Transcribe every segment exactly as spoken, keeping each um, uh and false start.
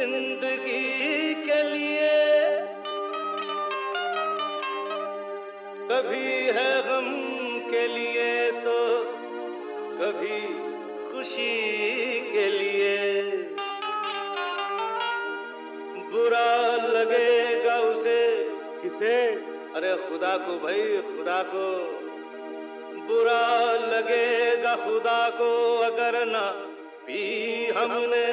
जिंदगी के लिए, कभी है गम के लिए तो कभी खुशी के लिए। बुरा लगेगा उसे, किसे? अरे खुदा को भाई, खुदा को। बुरा लगेगा खुदा को अगर ना पी हमने।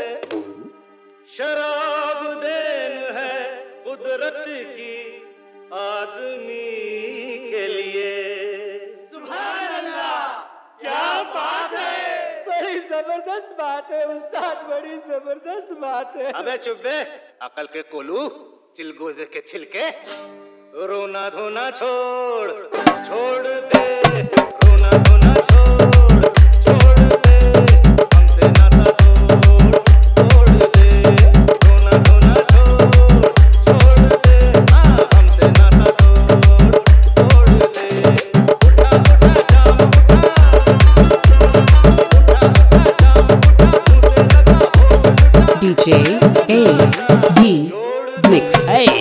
शराब देन है कुदरत की आदमी के लिए। सुभान अल्लाह, क्या बात है, बड़ी जबरदस्त बात है उस्ताद, बड़ी जबरदस्त बात है। अबे चुप बे, अकल के कोलू, चिलगोजे के छिलके। रोना धोना छोड़, छोड़ दे, रोना धोना छोड़, छोड़ दे, हमसे नाता तोड़, छोड़ दे, रोना धोना छोड़, छोड़ दे, हाँ हमसे नाता तोड़, छोड़ दे। उठा उठा जाम उठा, उठा उठा जाम उठा, मुझे लगा हो D J A D Mix. Hey.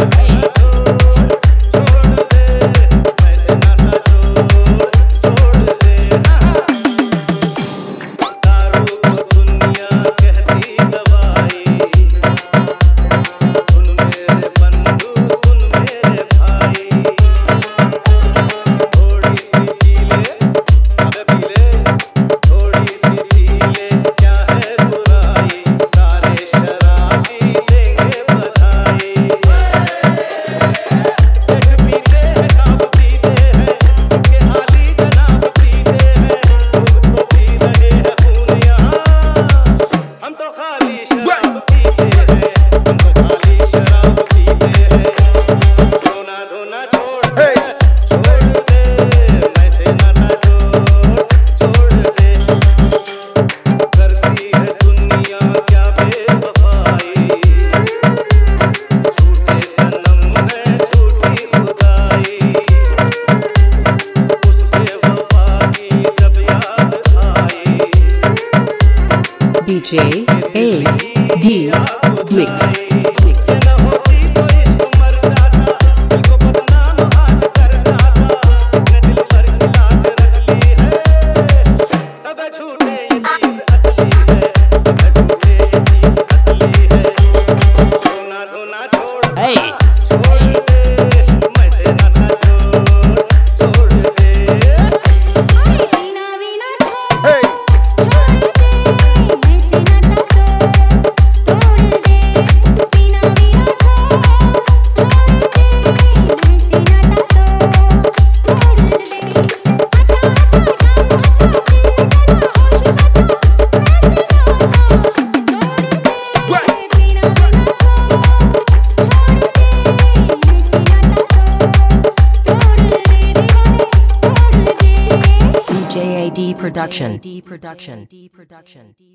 D J A D Mix. D J A D Production. D Production. D Production.